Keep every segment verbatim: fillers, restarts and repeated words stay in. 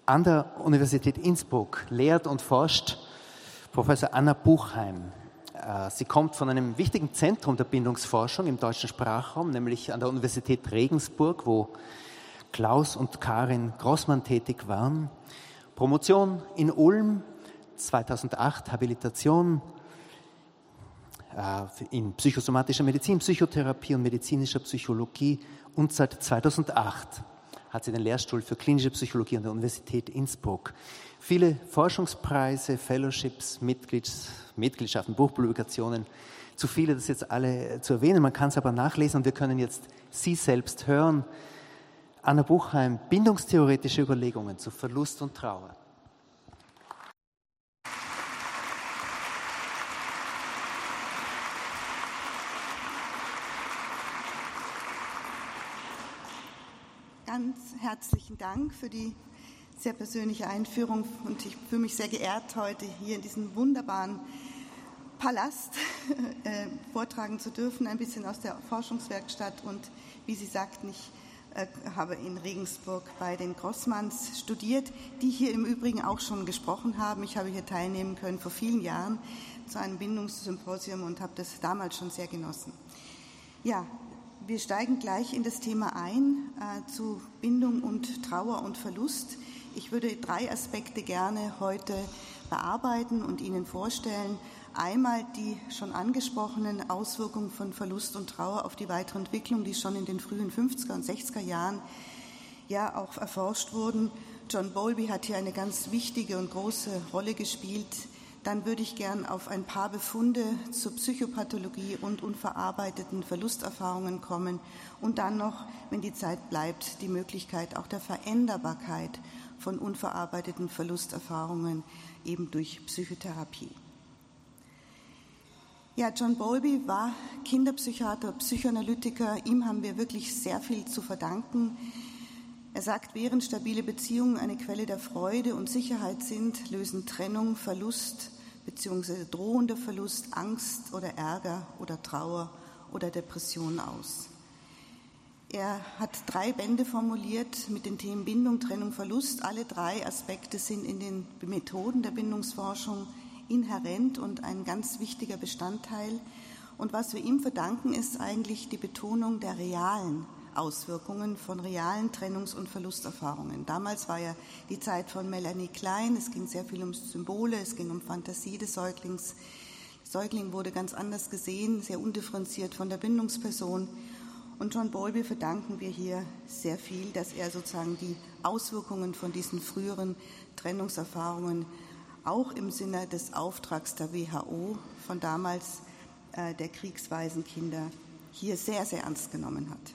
An der Universität Innsbruck lehrt und forscht Professor Anna Buchheim. Sie kommt von einem wichtigen Zentrum der Bindungsforschung im deutschen Sprachraum, nämlich an der Universität Regensburg, wo Klaus und Karin Grossmann tätig waren. Promotion in Ulm, zweitausendacht Habilitation in psychosomatischer Medizin, Psychotherapie und medizinischer Psychologie und seit zweitausendacht hat sie den Lehrstuhl für klinische Psychologie an der Universität Innsbruck. Viele Forschungspreise, Fellowships, Mitglieds, Mitgliedschaften, Buchpublikationen. Zu viele, das jetzt alle zu erwähnen. Man kann es aber nachlesen und wir können jetzt Sie selbst hören. Anna Buchheim, bindungstheoretische Überlegungen zu Verlust und Trauer. Ganz herzlichen Dank für die sehr persönliche Einführung und ich fühle mich sehr geehrt, heute hier in diesem wunderbaren Palast äh, vortragen zu dürfen, ein bisschen aus der Forschungswerkstatt und wie Sie sagten, ich äh, habe in Regensburg bei den Grossmanns studiert, die hier im Übrigen auch schon gesprochen haben. Ich habe hier teilnehmen können vor vielen Jahren zu einem Bindungssymposium und habe das damals schon sehr genossen. Ja, wir steigen gleich in das Thema ein, äh, zu Bindung und Trauer und Verlust. Ich würde drei Aspekte gerne heute bearbeiten und Ihnen vorstellen. Einmal die schon angesprochenen Auswirkungen von Verlust und Trauer auf die weitere Entwicklung, die schon in den frühen fünfziger und sechziger Jahren ja auch erforscht wurden. John Bowlby hat hier eine ganz wichtige und große Rolle gespielt. Dann würde ich gern auf ein paar Befunde zur Psychopathologie und unverarbeiteten Verlusterfahrungen kommen und dann noch, wenn die Zeit bleibt, die Möglichkeit auch der Veränderbarkeit von unverarbeiteten Verlusterfahrungen eben durch Psychotherapie. Ja, John Bowlby war Kinderpsychiater, Psychoanalytiker. Ihm haben wir wirklich sehr viel zu verdanken. Er sagt, während stabile Beziehungen eine Quelle der Freude und Sicherheit sind, lösen Trennung, Verlust bzw. drohender Verlust Angst oder Ärger oder Trauer oder Depression aus. Er hat drei Bände formuliert mit den Themen Bindung, Trennung, Verlust. Alle drei Aspekte sind in den Methoden der Bindungsforschung inhärent und ein ganz wichtiger Bestandteil. Und was wir ihm verdanken, ist eigentlich die Betonung der realen Auswirkungen von realen Trennungs- und Verlusterfahrungen. Damals war ja die Zeit von Melanie Klein, es ging sehr viel um Symbole, es ging um Fantasie des Säuglings. Der Säugling wurde ganz anders gesehen, sehr undifferenziert von der Bindungsperson. Und John Bowlby verdanken wir hier sehr viel, dass er sozusagen die Auswirkungen von diesen früheren Trennungserfahrungen auch im Sinne des Auftrags der W H O von damals, äh, der Kriegswaisenkinder, hier sehr, sehr ernst genommen hat.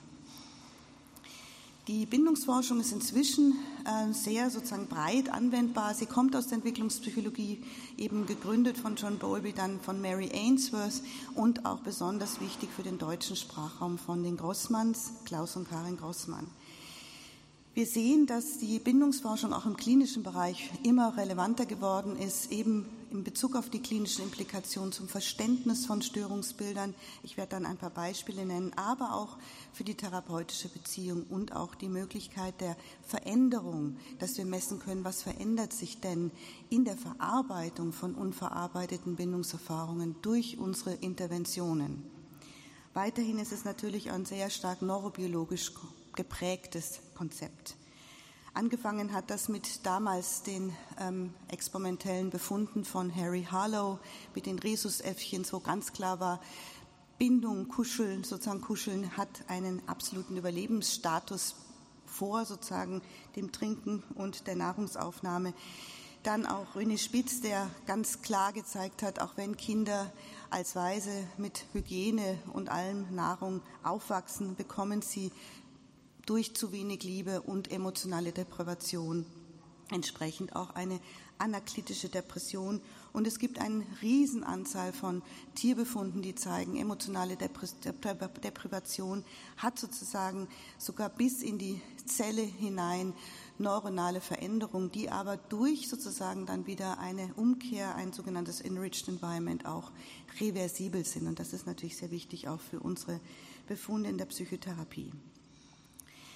Die Bindungsforschung ist inzwischen äh, sehr sozusagen breit anwendbar. Sie kommt aus der Entwicklungspsychologie, eben gegründet von John Bowlby, dann von Mary Ainsworth und auch besonders wichtig für den deutschen Sprachraum von den Grossmanns, Klaus und Karin Grossmann. Wir sehen, dass die Bindungsforschung auch im klinischen Bereich immer relevanter geworden ist, eben in Bezug auf die klinischen Implikationen zum Verständnis von Störungsbildern. Ich werde dann ein paar Beispiele nennen, aber auch für die therapeutische Beziehung und auch die Möglichkeit der Veränderung, dass wir messen können, was verändert sich denn in der Verarbeitung von unverarbeiteten Bindungserfahrungen durch unsere Interventionen. Weiterhin ist es natürlich ein sehr stark neurobiologisch geprägtes Konzept. Angefangen hat das mit damals den ähm, experimentellen Befunden von Harry Harlow mit den Rhesusäffchen, wo ganz klar war, Bindung, Kuscheln, sozusagen Kuscheln hat einen absoluten Überlebensstatus vor sozusagen dem Trinken und der Nahrungsaufnahme. Dann auch René Spitz, der ganz klar gezeigt hat, auch wenn Kinder als Weise mit Hygiene und allem Nahrung aufwachsen, bekommen sie durch zu wenig Liebe und emotionale Deprivation entsprechend auch eine anaklitische Depression. Und es gibt eine Riesenanzahl von Tierbefunden, die zeigen, emotionale Deprivation hat sozusagen sogar bis in die Zelle hinein neuronale Veränderungen, die aber durch sozusagen dann wieder eine Umkehr, ein sogenanntes Enriched Environment auch reversibel sind. Und das ist natürlich sehr wichtig auch für unsere Befunde in der Psychotherapie.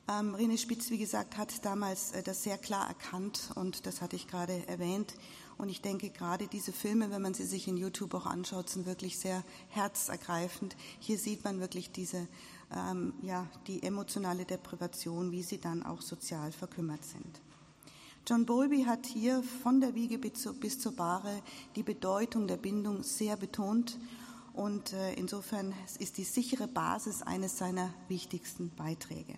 Ähm, René Spitz, wie gesagt, hat damals äh, das sehr klar erkannt und das hatte ich gerade erwähnt. Und ich denke, gerade diese Filme, wenn man sie sich in YouTube auch anschaut, sind wirklich sehr herzergreifend. Hier sieht man wirklich diese, ähm, ja, die emotionale Deprivation, wie sie dann auch sozial verkümmert sind. John Bowlby hat hier von der Wiege bis zur, bis zur Bahre die Bedeutung der Bindung sehr betont. Und äh, insofern ist die sichere Basis eines seiner wichtigsten Beiträge.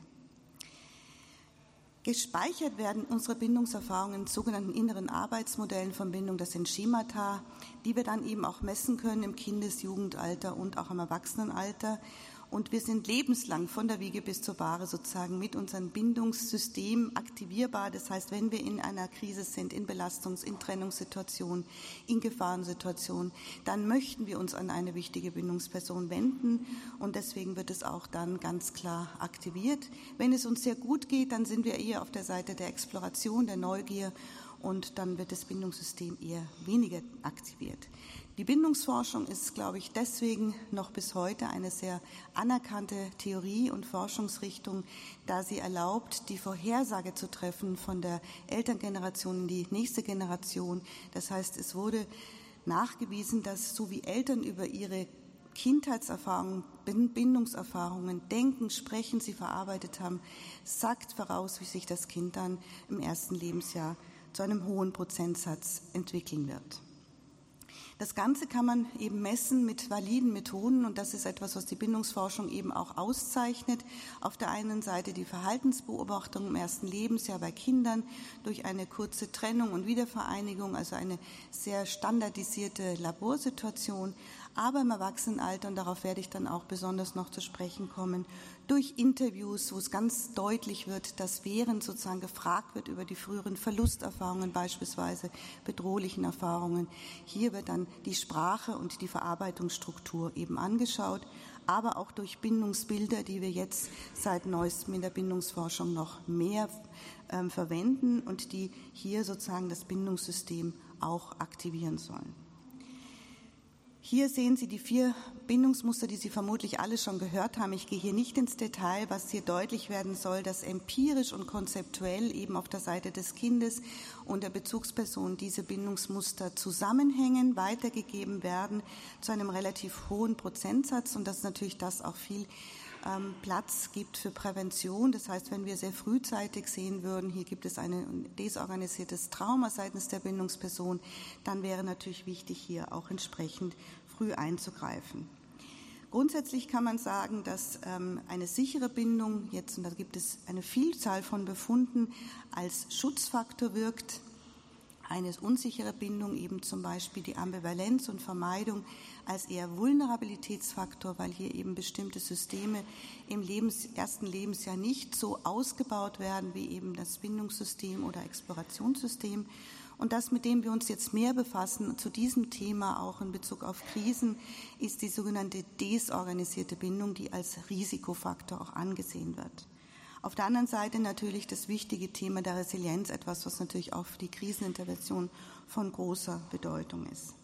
Gespeichert werden unsere Bindungserfahrungen in sogenannten inneren Arbeitsmodellen von Bindung. Das sind Schemata, die wir dann eben auch messen können im Kindes-, Jugendalter und auch im Erwachsenenalter. Und wir sind lebenslang von der Wiege bis zur Bahre sozusagen mit unserem Bindungssystem aktivierbar. Das heißt, wenn wir in einer Krise sind, in Belastungs-, in Trennungssituationen, in Gefahrensituationen, dann möchten wir uns an eine wichtige Bindungsperson wenden. Und deswegen wird es auch dann ganz klar aktiviert. Wenn es uns sehr gut geht, dann sind wir eher auf der Seite der Exploration, der Neugier. Und dann wird das Bindungssystem eher weniger aktiviert. Die Bindungsforschung ist, glaube ich, deswegen noch bis heute eine sehr anerkannte Theorie und Forschungsrichtung, da sie erlaubt, die Vorhersage zu treffen von der Elterngeneration in die nächste Generation. Das heißt, es wurde nachgewiesen, dass so wie Eltern über ihre Kindheitserfahrungen, Bindungserfahrungen, denken, sprechen, sie verarbeitet haben, sagt voraus, wie sich das Kind dann im ersten Lebensjahr zu einem hohen Prozentsatz entwickeln wird. Das Ganze kann man eben messen mit validen Methoden und das ist etwas, was die Bindungsforschung eben auch auszeichnet. Auf der einen Seite die Verhaltensbeobachtung im ersten Lebensjahr bei Kindern durch eine kurze Trennung und Wiedervereinigung, also eine sehr standardisierte Laborsituation, aber im Erwachsenenalter, und darauf werde ich dann auch besonders noch zu sprechen kommen, durch Interviews, wo es ganz deutlich wird, dass während sozusagen gefragt wird über die früheren Verlusterfahrungen, beispielsweise bedrohlichen Erfahrungen, hier wird dann die Sprache und die Verarbeitungsstruktur eben angeschaut, aber auch durch Bindungsbilder, die wir jetzt seit neuestem in der Bindungsforschung noch mehr äh, verwenden und die hier sozusagen das Bindungssystem auch aktivieren sollen. Hier sehen Sie die vier Bindungsmuster, die Sie vermutlich alle schon gehört haben. Ich gehe hier nicht ins Detail, was hier deutlich werden soll, dass empirisch und konzeptuell eben auf der Seite des Kindes und der Bezugsperson diese Bindungsmuster zusammenhängen, weitergegeben werden zu einem relativ hohen Prozentsatz und dass natürlich das auch viel ähm, Platz gibt für Prävention. Das heißt, wenn wir sehr frühzeitig sehen würden, hier gibt es ein desorganisiertes Trauma seitens der Bindungsperson, dann wäre natürlich wichtig, hier auch entsprechend früh einzugreifen. Grundsätzlich kann man sagen, dass ähm, eine sichere Bindung jetzt, und da gibt es eine Vielzahl von Befunden, als Schutzfaktor wirkt. Eine unsichere Bindung, eben zum Beispiel die Ambivalenz und Vermeidung, als eher Vulnerabilitätsfaktor, weil hier eben bestimmte Systeme im Lebens, ersten Lebensjahr nicht so ausgebaut werden wie eben das Bindungssystem oder Explorationssystem. Und das, mit dem wir uns jetzt mehr befassen, zu diesem Thema auch in Bezug auf Krisen, ist die sogenannte desorganisierte Bindung, die als Risikofaktor auch angesehen wird. Auf der anderen Seite natürlich das wichtige Thema der Resilienz, etwas, was natürlich auch für die Krisenintervention von großer Bedeutung ist.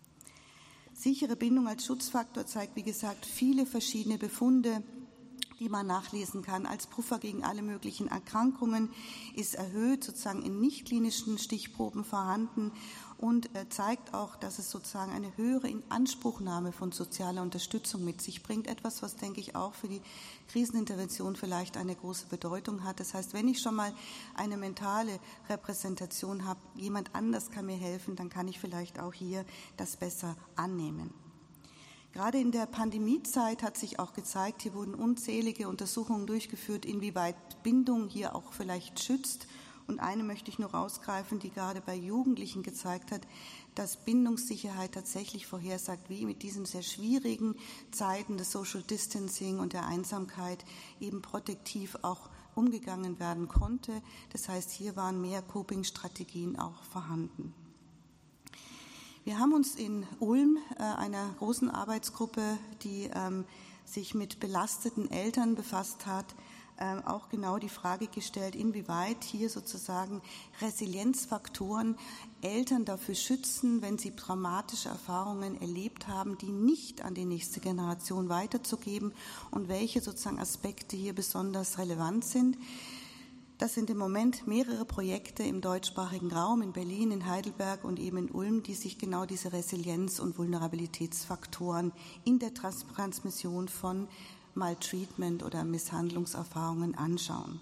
Sichere Bindung als Schutzfaktor zeigt, wie gesagt, viele verschiedene Befunde, die man nachlesen kann. Als Puffer gegen alle möglichen Erkrankungen ist erhöht, sozusagen in nicht-klinischen Stichproben vorhanden und zeigt auch, dass es sozusagen eine höhere Inanspruchnahme von sozialer Unterstützung mit sich bringt. Etwas, was, denke ich, auch für die Krisenintervention vielleicht eine große Bedeutung hat. Das heißt, wenn ich schon mal eine mentale Repräsentation habe, jemand anders kann mir helfen, dann kann ich vielleicht auch hier das besser annehmen. Gerade in der Pandemiezeit hat sich auch gezeigt, hier wurden unzählige Untersuchungen durchgeführt, inwieweit Bindung hier auch vielleicht schützt. Und eine möchte ich nur rausgreifen, die gerade bei Jugendlichen gezeigt hat, dass Bindungssicherheit tatsächlich vorhersagt, wie mit diesen sehr schwierigen Zeiten des Social Distancing und der Einsamkeit eben protektiv auch umgegangen werden konnte. Das heißt, hier waren mehr Coping-Strategien auch vorhanden. Wir haben uns in Ulm, äh, einer großen Arbeitsgruppe, die ähm, sich mit belasteten Eltern befasst hat, äh, auch genau die Frage gestellt, inwieweit hier sozusagen Resilienzfaktoren Eltern dafür schützen, wenn sie traumatische Erfahrungen erlebt haben, die nicht an die nächste Generation weiterzugeben und welche sozusagen Aspekte hier besonders relevant sind. Das sind im Moment mehrere Projekte im deutschsprachigen Raum, in Berlin, in Heidelberg und eben in Ulm, die sich genau diese Resilienz- und Vulnerabilitätsfaktoren in der Trans- Transmission von Maltreatment oder Misshandlungserfahrungen anschauen.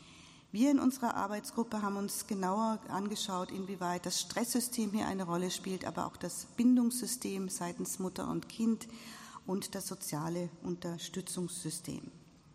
Wir in unserer Arbeitsgruppe haben uns genauer angeschaut, inwieweit das Stresssystem hier eine Rolle spielt, aber auch das Bindungssystem seitens Mutter und Kind und das soziale Unterstützungssystem.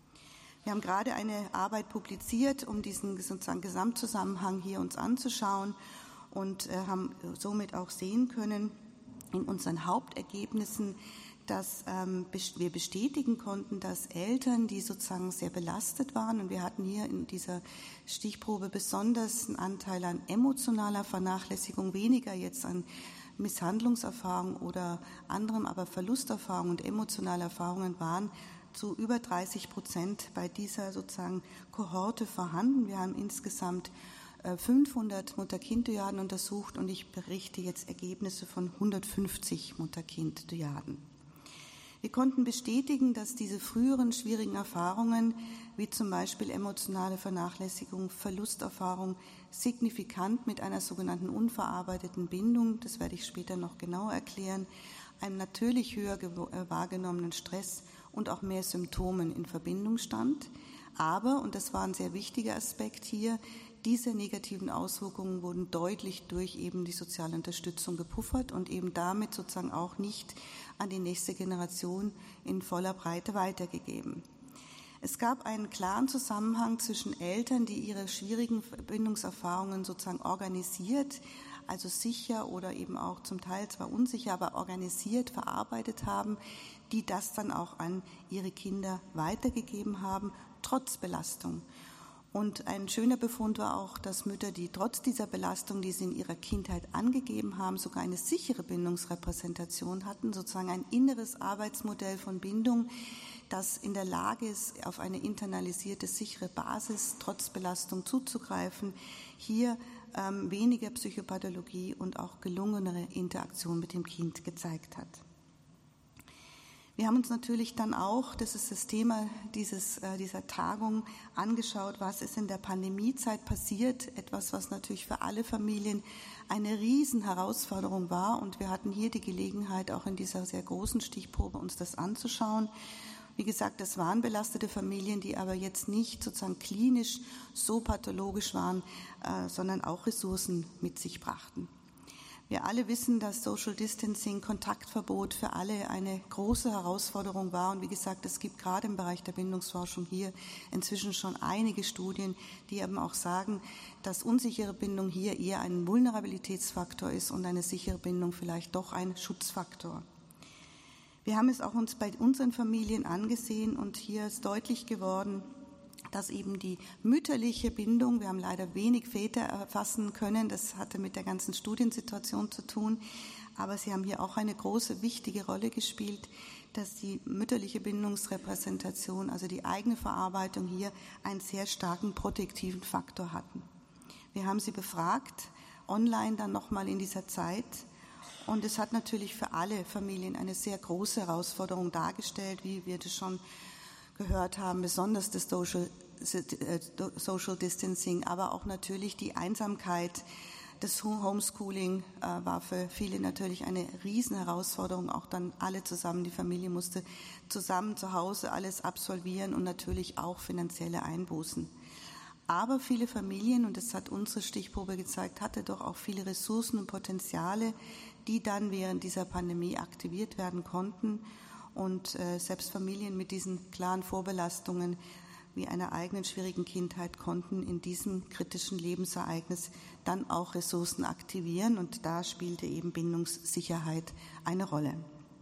Wir haben gerade eine Arbeit publiziert, um diesen sozusagen Gesamtzusammenhang hier uns anzuschauen und äh, haben somit auch sehen können in unseren Hauptergebnissen, dass ähm, wir bestätigen konnten, dass Eltern, die sozusagen sehr belastet waren, und wir hatten hier in dieser Stichprobe besonders einen Anteil an emotionaler Vernachlässigung, weniger jetzt an Misshandlungserfahrungen oder anderem, aber Verlusterfahrungen und emotionale Erfahrungen waren zu über dreißig Prozent bei dieser sozusagen Kohorte vorhanden. Wir haben insgesamt fünfhundert Mutter-Kind-Dyaden untersucht und ich berichte jetzt Ergebnisse von hundertfünfzig Mutter-Kind-Dyaden. Wir konnten bestätigen, dass diese früheren schwierigen Erfahrungen, wie zum Beispiel emotionale Vernachlässigung, Verlusterfahrung, signifikant mit einer sogenannten unverarbeiteten Bindung, das werde ich später noch genauer erklären, einem natürlich höher wahrgenommenen Stress und auch mehr Symptomen in Verbindung stand. Aber, und das war ein sehr wichtiger Aspekt hier, diese negativen Auswirkungen wurden deutlich durch eben die soziale Unterstützung gepuffert und eben damit sozusagen auch nicht an die nächste Generation in voller Breite weitergegeben. Es gab einen klaren Zusammenhang zwischen Eltern, die ihre schwierigen Bindungserfahrungen sozusagen organisiert, also sicher oder eben auch zum Teil zwar unsicher, aber organisiert verarbeitet haben, die das dann auch an ihre Kinder weitergegeben haben, trotz Belastung. Und ein schöner Befund war auch, dass Mütter, die trotz dieser Belastung, die sie in ihrer Kindheit angegeben haben, sogar eine sichere Bindungsrepräsentation hatten, sozusagen ein inneres Arbeitsmodell von Bindung, das in der Lage ist, auf eine internalisierte, sichere Basis trotz Belastung zuzugreifen, hier ähm, weniger Psychopathologie und auch gelungenere Interaktion mit dem Kind gezeigt hat. Wir haben uns natürlich dann auch, das ist das Thema dieses, äh, dieser Tagung, angeschaut, was ist in der Pandemiezeit passiert, etwas, was natürlich für alle Familien eine Riesenherausforderung war. Und wir hatten hier die Gelegenheit, auch in dieser sehr großen Stichprobe uns das anzuschauen. Wie gesagt, das waren belastete Familien, die aber jetzt nicht sozusagen klinisch so pathologisch waren, äh, sondern auch Ressourcen mit sich brachten. Wir alle wissen, dass Social Distancing, Kontaktverbot für alle eine große Herausforderung war. Und wie gesagt, es gibt gerade im Bereich der Bindungsforschung hier inzwischen schon einige Studien, die eben auch sagen, dass unsichere Bindung hier eher ein Vulnerabilitätsfaktor ist und eine sichere Bindung vielleicht doch ein Schutzfaktor. Wir haben es auch uns bei unseren Familien angesehen und hier ist deutlich geworden, dass eben die mütterliche Bindung, wir haben leider wenig Väter erfassen können, das hatte mit der ganzen Studiensituation zu tun, aber sie haben hier auch eine große, wichtige Rolle gespielt, dass die mütterliche Bindungsrepräsentation, also die eigene Verarbeitung hier einen sehr starken protektiven Faktor hatten. Wir haben sie befragt, online dann nochmal in dieser Zeit, und es hat natürlich für alle Familien eine sehr große Herausforderung dargestellt, wie wir das schon gehört haben, besonders das Social, Social Distancing, aber auch natürlich die Einsamkeit. Das Homeschooling äh, war für viele natürlich eine Riesenherausforderung, auch dann alle zusammen, die Familie musste zusammen zu Hause alles absolvieren und natürlich auch finanzielle Einbußen. Aber viele Familien, und das hat unsere Stichprobe gezeigt, hatte doch auch viele Ressourcen und Potenziale, die dann während dieser Pandemie aktiviert werden konnten. Und äh, selbst Familien mit diesen klaren Vorbelastungen wie einer eigenen schwierigen Kindheit konnten in diesem kritischen Lebensereignis dann auch Ressourcen aktivieren. Und da spielte eben Bindungssicherheit eine Rolle.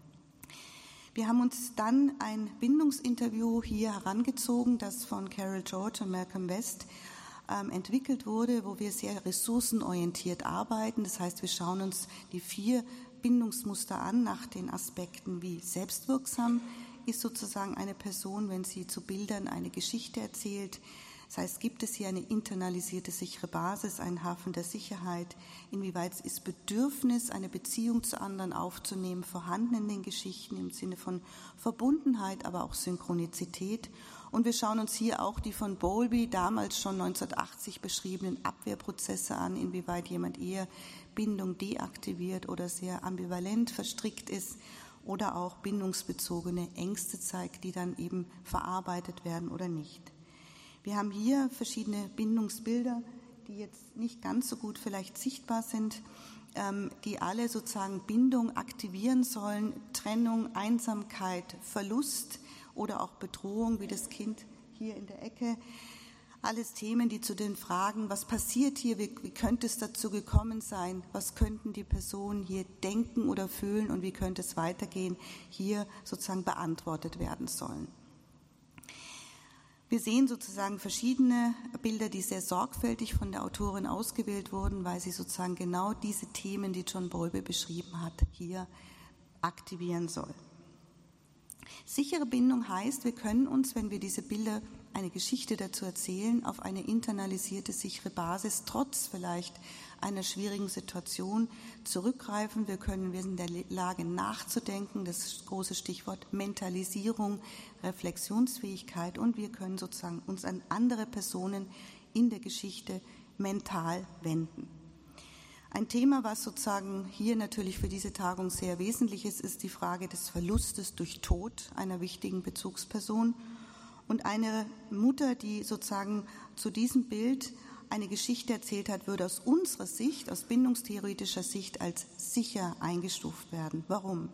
Wir haben uns dann ein Bindungsinterview hier herangezogen, das von Carol George und Malcolm West ähm, entwickelt wurde, wo wir sehr ressourcenorientiert arbeiten. Das heißt, wir schauen uns die vier Bindungsmuster an nach den Aspekten wie selbstwirksam, ist sozusagen eine Person, wenn sie zu Bildern eine Geschichte erzählt. Das heißt, gibt es hier eine internalisierte sichere Basis, einen Hafen der Sicherheit? Inwieweit ist Bedürfnis, eine Beziehung zu anderen aufzunehmen, vorhanden in den Geschichten im Sinne von Verbundenheit, aber auch Synchronizität? Und wir schauen uns hier auch die von Bowlby damals schon neunzehnhundertachtzig beschriebenen Abwehrprozesse an, inwieweit jemand eher Bindung deaktiviert oder sehr ambivalent verstrickt ist oder auch bindungsbezogene Ängste zeigt, die dann eben verarbeitet werden oder nicht. Wir haben hier verschiedene Bindungsbilder, die jetzt nicht ganz so gut vielleicht sichtbar sind, die alle sozusagen Bindung aktivieren sollen, Trennung, Einsamkeit, Verlust oder auch Bedrohung, wie das Kind hier in der Ecke. Alles Themen, die zu den Fragen, was passiert hier, wie, wie könnte es dazu gekommen sein, was könnten die Personen hier denken oder fühlen und wie könnte es weitergehen, hier sozusagen beantwortet werden sollen. Wir sehen sozusagen verschiedene Bilder, die sehr sorgfältig von der Autorin ausgewählt wurden, weil sie sozusagen genau diese Themen, die John Bowlby beschrieben hat, hier aktivieren soll. Sichere Bindung heißt, wir können uns, wenn wir diese Bilder, eine Geschichte dazu erzählen, auf eine internalisierte, sichere Basis, trotz vielleicht einer schwierigen Situation zurückgreifen. Wir können, wir sind in der Lage nachzudenken, das große Stichwort Mentalisierung, Reflexionsfähigkeit, und wir können sozusagen uns an andere Personen in der Geschichte mental wenden. Ein Thema, was sozusagen hier natürlich für diese Tagung sehr wesentlich ist, ist die Frage des Verlustes durch Tod einer wichtigen Bezugsperson. Und eine Mutter, die sozusagen zu diesem Bild eine Geschichte erzählt hat, würde aus unserer Sicht, aus bindungstheoretischer Sicht, als sicher eingestuft werden. Warum?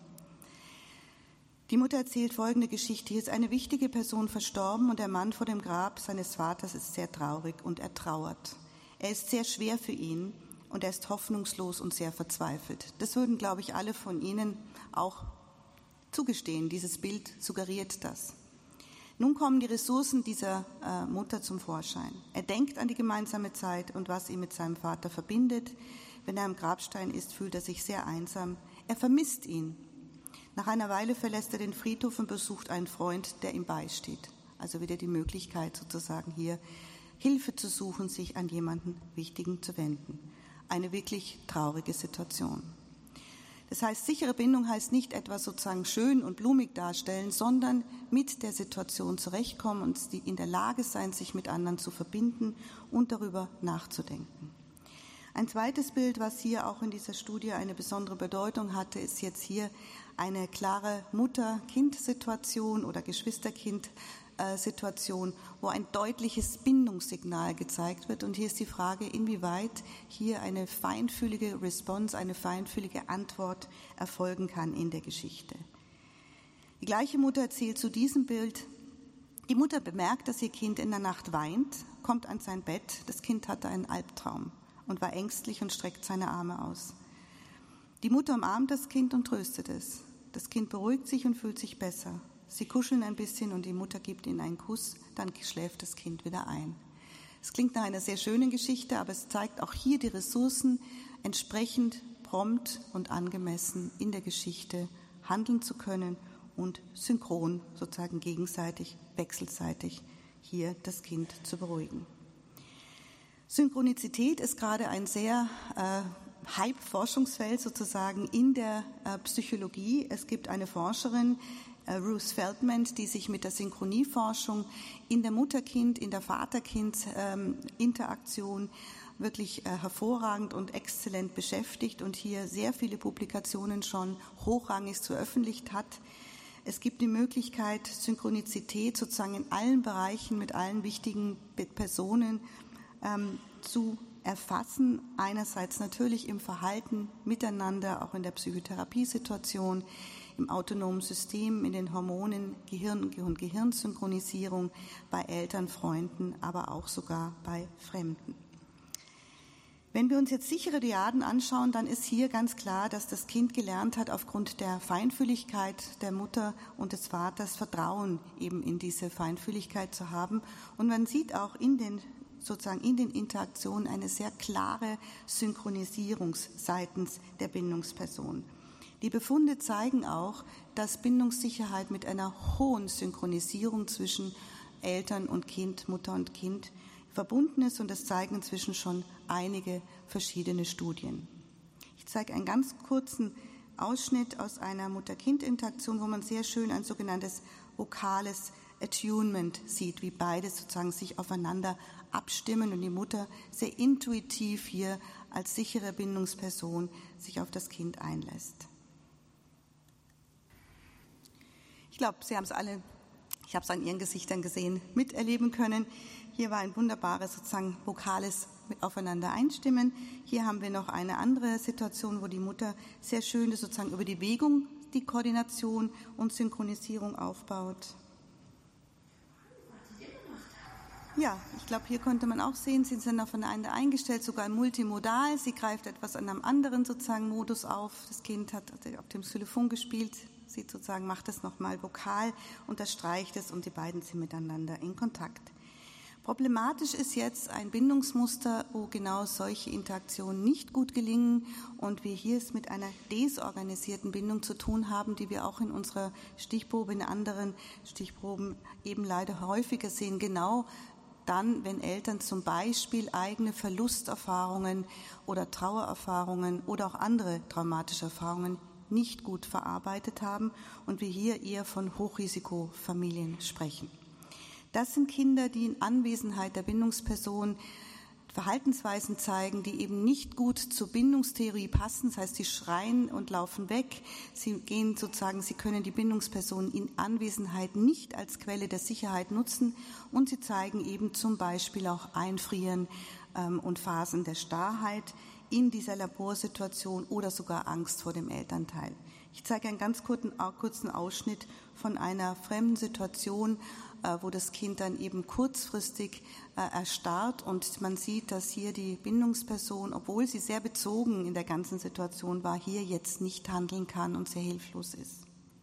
Die Mutter erzählt folgende Geschichte. Hier ist eine wichtige Person verstorben und der Mann vor dem Grab seines Vaters ist sehr traurig und er trauert. Er ist sehr schwer für ihn und er ist hoffnungslos und sehr verzweifelt. Das würden, glaube ich, alle von Ihnen auch zugestehen. Dieses Bild suggeriert das. Nun kommen die Ressourcen dieser äh, Mutter zum Vorschein. Er denkt an die gemeinsame Zeit und was ihn mit seinem Vater verbindet. Wenn er am Grabstein ist, fühlt er sich sehr einsam. Er vermisst ihn. Nach einer Weile verlässt er den Friedhof und besucht einen Freund, der ihm beisteht. Also wieder die Möglichkeit, sozusagen hier Hilfe zu suchen, sich an jemanden Wichtigen zu wenden. Eine wirklich traurige Situation. Das heißt, sichere Bindung heißt nicht etwas sozusagen schön und blumig darstellen, sondern mit der Situation zurechtkommen und in der Lage sein, sich mit anderen zu verbinden und darüber nachzudenken. Ein zweites Bild, was hier auch in dieser Studie eine besondere Bedeutung hatte, ist jetzt hier eine klare Mutter-Kind-Situation oder Geschwister-Kind-Situation, wo ein deutliches Bindungssignal gezeigt wird. Und hier ist die Frage, inwieweit hier eine feinfühlige Response, eine feinfühlige Antwort erfolgen kann in der Geschichte. Die gleiche Mutter erzählt zu diesem Bild, die Mutter bemerkt, dass ihr Kind in der Nacht weint, kommt an sein Bett, das Kind hatte einen Albtraum und war ängstlich und streckt seine Arme aus. Die Mutter umarmt das Kind und tröstet es. Das Kind beruhigt sich und fühlt sich besser. Sie kuscheln ein bisschen und die Mutter gibt ihnen einen Kuss, dann schläft das Kind wieder ein. Es klingt nach einer sehr schönen Geschichte, aber es zeigt auch hier die Ressourcen, entsprechend prompt und angemessen in der Geschichte handeln zu können und synchron, sozusagen gegenseitig, wechselseitig hier das Kind zu beruhigen. Synchronizität ist gerade ein sehr äh, Hype-Forschungsfeld sozusagen in der äh, Psychologie. Es gibt eine Forscherin, äh, Ruth Feldman, die sich mit der Synchronieforschung in der Mutter-Kind-, in der Vater-Kind-Interaktion ähm, wirklich äh, hervorragend und exzellent beschäftigt und hier sehr viele Publikationen schon hochrangig veröffentlicht hat. Es gibt die Möglichkeit, Synchronizität sozusagen in allen Bereichen mit allen wichtigen Personen ähm, zu erfassen. Einerseits natürlich im Verhalten miteinander, auch in der Psychotherapiesituation, im autonomen System, in den Hormonen, Gehirn und Gehirnsynchronisierung bei Eltern, Freunden, aber auch sogar bei Fremden. Wenn wir uns jetzt sichere Dyaden anschauen, dann ist hier ganz klar, dass das Kind gelernt hat, aufgrund der Feinfühligkeit der Mutter und des Vaters Vertrauen eben in diese Feinfühligkeit zu haben. Und man sieht auch in den sozusagen in den Interaktionen eine sehr klare Synchronisierung seitens der Bindungsperson. Die Befunde zeigen auch, dass Bindungssicherheit mit einer hohen Synchronisierung zwischen Eltern und Kind, Mutter und Kind verbunden ist, und das zeigen inzwischen schon einige verschiedene Studien. Ich zeige einen ganz kurzen Ausschnitt aus einer Mutter-Kind-Interaktion, wo man sehr schön ein sogenanntes vokales Attunement sieht, wie beide sozusagen sich aufeinander abstimmen und die Mutter sehr intuitiv hier als sichere Bindungsperson sich auf das Kind einlässt. Ich glaube, Sie haben es alle, ich habe es an Ihren Gesichtern gesehen, miterleben können. Hier war ein wunderbares sozusagen vokales Aufeinander einstimmen. Hier haben wir noch eine andere Situation, wo die Mutter sehr schön sozusagen über die Bewegung die Koordination und Synchronisierung aufbaut. Ja, ich glaube, hier konnte man auch sehen, sie sind aufeinander eingestellt, sogar multimodal. Sie greift etwas an einem anderen sozusagen Modus auf. Das Kind hat auf dem Xylophon gespielt. Sie sozusagen macht es nochmal vokal, unterstreicht es und die beiden sind miteinander in Kontakt. Problematisch ist jetzt ein Bindungsmuster, wo genau solche Interaktionen nicht gut gelingen und wir hier es mit einer desorganisierten Bindung zu tun haben, die wir auch in unserer Stichprobe, in anderen Stichproben eben leider häufiger sehen, genau dann, wenn Eltern zum Beispiel eigene Verlusterfahrungen oder Trauererfahrungen oder auch andere traumatische Erfahrungen nicht gut verarbeitet haben und wir hier eher von Hochrisikofamilien sprechen. Das sind Kinder, die in Anwesenheit der Bindungsperson Verhaltensweisen zeigen, die eben nicht gut zur Bindungstheorie passen. Das heißt, sie schreien und laufen weg. Sie gehen sozusagen, sie können die Bindungsperson in Anwesenheit nicht als Quelle der Sicherheit nutzen und sie zeigen eben zum Beispiel auch Einfrieren ähm, und Phasen der Starrheit in dieser Laborsituation oder sogar Angst vor dem Elternteil. Ich zeige einen ganz kurzen, kurzen Ausschnitt von einer fremden Situation, äh, wo das Kind dann eben kurzfristig äh, erstarrt und man sieht, dass hier die Bindungsperson, obwohl sie sehr bezogen in der ganzen Situation war, hier jetzt nicht handeln kann und sehr hilflos ist.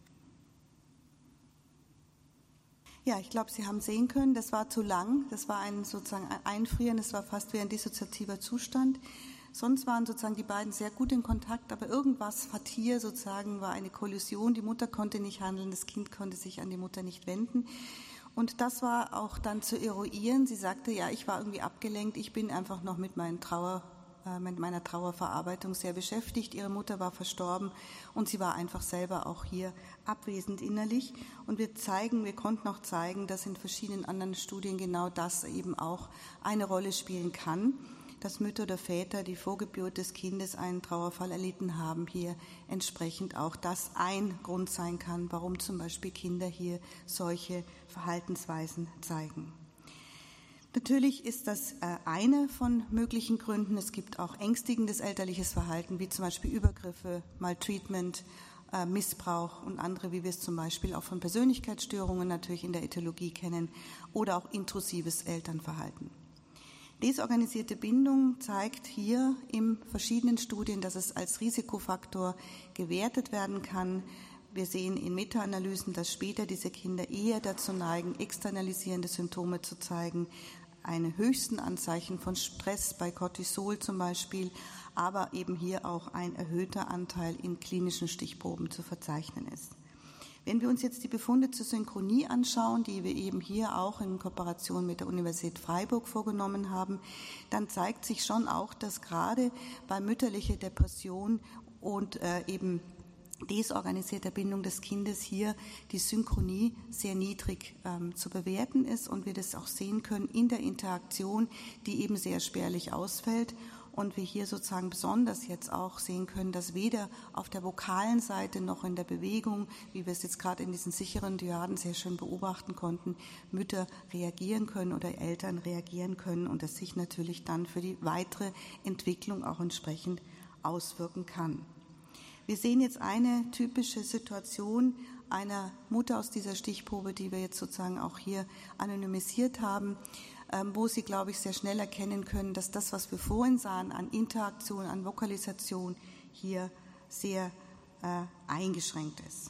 Ja, ich glaube, Sie haben sehen können, das war zu lang, das war ein sozusagen ein Einfrieren, das war fast wie ein dissoziativer Zustand. Sonst waren sozusagen die beiden sehr gut in Kontakt, aber irgendwas hat hier sozusagen, war eine Kollision. Die Mutter konnte nicht handeln, das Kind konnte sich an die Mutter nicht wenden. Und das war auch dann zu eruieren. Sie sagte, ja, ich war irgendwie abgelenkt, ich bin einfach noch mit meinen Trauer, äh, mit meiner Trauerverarbeitung sehr beschäftigt. Ihre Mutter war verstorben und sie war einfach selber auch hier abwesend innerlich. Und wir zeigen, wir konnten auch zeigen, dass in verschiedenen anderen Studien genau das eben auch eine Rolle spielen kann, dass Mütter oder Väter, die vor Geburt des Kindes einen Trauerfall erlitten haben, hier entsprechend auch das ein Grund sein kann, warum zum Beispiel Kinder hier solche Verhaltensweisen zeigen. Natürlich ist das eine von möglichen Gründen. Es gibt auch ängstigendes elterliches Verhalten, wie zum Beispiel Übergriffe, Maltreatment, Missbrauch und andere, wie wir es zum Beispiel auch von Persönlichkeitsstörungen natürlich in der Äthiologie kennen, oder auch intrusives Elternverhalten. Desorganisierte Bindung zeigt hier in verschiedenen Studien, dass es als Risikofaktor gewertet werden kann. Wir sehen in Meta-Analysen, dass später diese Kinder eher dazu neigen, externalisierende Symptome zu zeigen, eine höchsten Anzeichen von Stress bei Cortisol zum Beispiel, aber eben hier auch ein erhöhter Anteil in klinischen Stichproben zu verzeichnen ist. Wenn wir uns jetzt die Befunde zur Synchronie anschauen, die wir eben hier auch in Kooperation mit der Universität Freiburg vorgenommen haben, dann zeigt sich schon auch, dass gerade bei mütterlicher Depression und äh, eben desorganisierter Bindung des Kindes hier die Synchronie sehr niedrig ähm, zu bewerten ist und wir das auch sehen können in der Interaktion, die eben sehr spärlich ausfällt. Und wir hier sozusagen besonders jetzt auch sehen können, dass weder auf der vokalen Seite noch in der Bewegung, wie wir es jetzt gerade in diesen sicheren Dyaden sehr schön beobachten konnten, Mütter reagieren können oder Eltern reagieren können und das sich natürlich dann für die weitere Entwicklung auch entsprechend auswirken kann. Wir sehen jetzt eine typische Situation einer Mutter aus dieser Stichprobe, die wir jetzt sozusagen auch hier anonymisiert haben, wo Sie, glaube ich, sehr schnell erkennen können, dass das, was wir vorhin sahen, an Interaktion, an Vokalisation, hier sehr äh, eingeschränkt ist.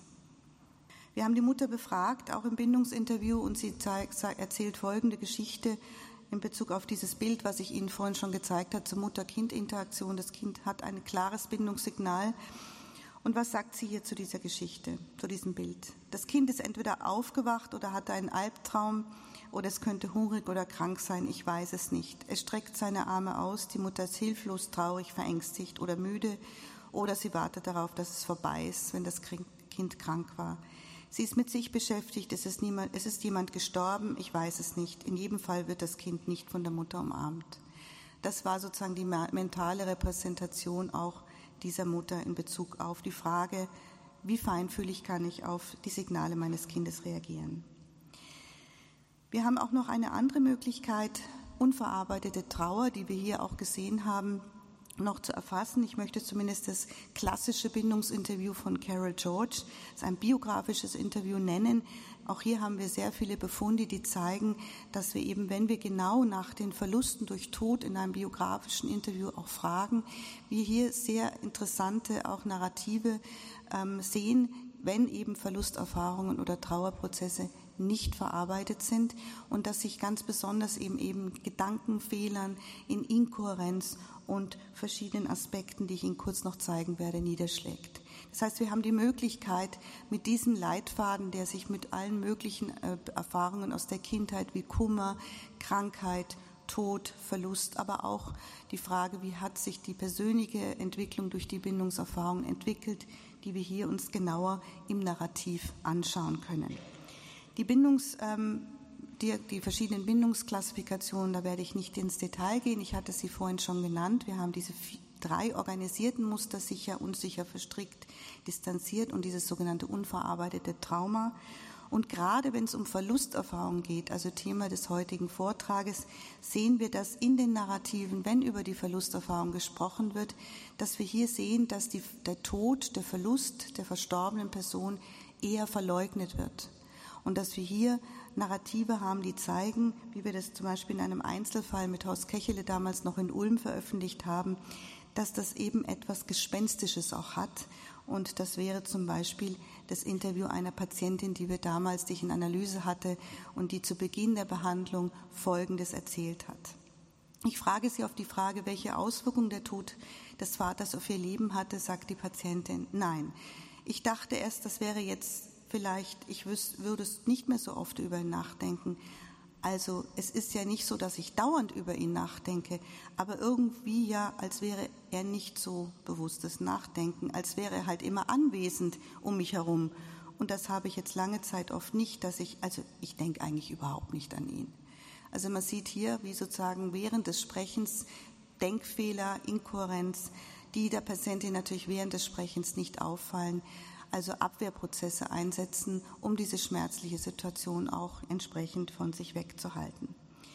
Wir haben die Mutter befragt, auch im Bindungsinterview, und sie zeigt, erzählt folgende Geschichte in Bezug auf dieses Bild, was ich Ihnen vorhin schon gezeigt habe, zur Mutter-Kind-Interaktion. Das Kind hat ein klares Bindungssignal. Und was sagt sie hier zu dieser Geschichte, zu diesem Bild? Das Kind ist entweder aufgewacht oder hatte einen Albtraum oder es könnte hungrig oder krank sein, ich weiß es nicht. Es streckt seine Arme aus, die Mutter ist hilflos, traurig, verängstigt oder müde oder sie wartet darauf, dass es vorbei ist, wenn das Kind krank war. Sie ist mit sich beschäftigt, es ist, niemand, es ist jemand gestorben, ich weiß es nicht. In jedem Fall wird das Kind nicht von der Mutter umarmt. Das war sozusagen die mentale Repräsentation auch dieser Mutter in Bezug auf die Frage, wie feinfühlig kann ich auf die Signale meines Kindes reagieren. Wir haben auch noch eine andere Möglichkeit, unverarbeitete Trauer, die wir hier auch gesehen haben, noch zu erfassen. Ich möchte zumindest das klassische Bindungsinterview von Carol George, das ist ein biografisches Interview, nennen. Auch hier haben wir sehr viele Befunde, die zeigen, dass wir eben, wenn wir genau nach den Verlusten durch Tod in einem biografischen Interview auch fragen, wir hier sehr interessante auch Narrative ähm, sehen, wenn eben Verlusterfahrungen oder Trauerprozesse nicht verarbeitet sind und dass sich ganz besonders eben eben Gedankenfehlern in Inkohärenz und verschiedenen Aspekten, die ich Ihnen kurz noch zeigen werde, niederschlägt. Das heißt, wir haben die Möglichkeit, mit diesem Leitfaden, der sich mit allen möglichen äh, Erfahrungen aus der Kindheit wie Kummer, Krankheit, Tod, Verlust, aber auch die Frage, wie hat sich die persönliche Entwicklung durch die Bindungserfahrung entwickelt, die wir hier uns genauer im Narrativ anschauen können. Die Bindungs, ähm, die, die verschiedenen Bindungsklassifikationen, da werde ich nicht ins Detail gehen. Ich hatte sie vorhin schon genannt. Wir haben diese vier, drei organisierten Muster, sicher, unsicher, verstrickt, distanziert und dieses sogenannte unverarbeitete Trauma. Und gerade wenn es um Verlusterfahrung geht, also Thema des heutigen Vortrages, sehen wir, dass in den Narrativen, wenn über die Verlusterfahrung gesprochen wird, dass wir hier sehen, dass die, der Tod, der Verlust der verstorbenen Person eher verleugnet wird. Und dass wir hier Narrative haben, die zeigen, wie wir das zum Beispiel in einem Einzelfall mit Horst Kechele damals noch in Ulm veröffentlicht haben, dass das eben etwas Gespenstisches auch hat. Und das wäre zum Beispiel das Interview einer Patientin, die wir damals, die ich in Analyse hatte und die zu Beginn der Behandlung Folgendes erzählt hat. Ich frage sie auf die Frage, welche Auswirkungen der Tod des Vaters auf ihr Leben hatte, sagt die Patientin, nein. Ich dachte erst, das wäre jetzt vielleicht, ich würde es nicht mehr so oft über ihn nachdenken. Also es ist ja nicht so, dass ich dauernd über ihn nachdenke, aber irgendwie ja, als wäre er nicht so bewusstes Nachdenken, als wäre er halt immer anwesend um mich herum. Und das habe ich jetzt lange Zeit oft nicht, dass ich, also ich denke eigentlich überhaupt nicht an ihn. Also man sieht hier, wie sozusagen während des Sprechens Denkfehler, Inkohärenz, die der Patientin natürlich während des Sprechens nicht auffallen, also Abwehrprozesse einsetzen, um diese schmerzliche Situation auch entsprechend von sich wegzuhalten.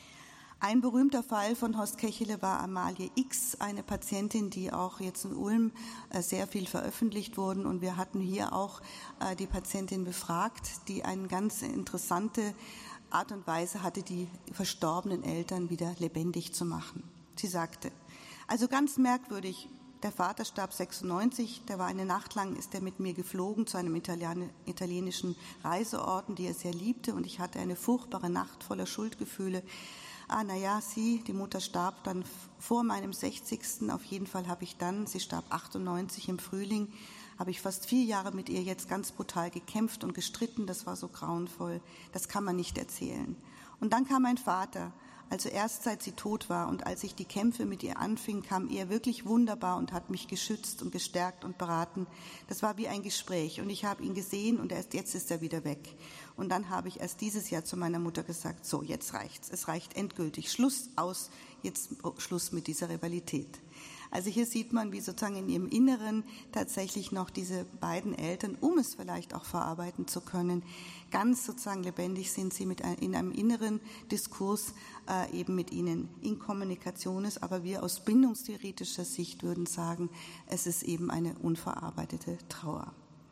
Ein berühmter Fall von Horst Kechele war Amalie X, eine Patientin, die auch jetzt in Ulm sehr viel veröffentlicht wurden. Und wir hatten hier auch die Patientin befragt, die eine ganz interessante Art und Weise hatte, die verstorbenen Eltern wieder lebendig zu machen. Sie sagte, also ganz merkwürdig, der Vater starb sechsundneunzig, der war eine Nacht lang, ist er mit mir geflogen zu einem Italien, italienischen Reiseorten, die er sehr liebte, und ich hatte eine furchtbare Nacht voller Schuldgefühle. Ah, na ja, sie, die Mutter starb dann vor meinem sechzigsten Auf jeden Fall habe ich dann, sie starb achtundneunzig im Frühling, habe ich fast vier Jahre mit ihr jetzt ganz brutal gekämpft und gestritten, das war so grauenvoll, das kann man nicht erzählen. Und dann kam mein Vater, also erst seit sie tot war, und als ich die Kämpfe mit ihr anfing, kam er wirklich wunderbar und hat mich geschützt und gestärkt und beraten. Das war wie ein Gespräch und ich habe ihn gesehen und erst jetzt ist er wieder weg. Und dann habe ich erst dieses Jahr zu meiner Mutter gesagt, so, jetzt reicht's, es reicht endgültig, Schluss aus, jetzt Schluss mit dieser Rivalität. Also hier sieht man, wie sozusagen in ihrem Inneren tatsächlich noch diese beiden Eltern, um es vielleicht auch verarbeiten zu können, ganz sozusagen lebendig sind sie mit ein, in einem inneren Diskurs äh, eben mit ihnen in Kommunikation ist. Aber wir aus bindungstheoretischer Sicht würden sagen, es ist eben eine unverarbeitete Trauer.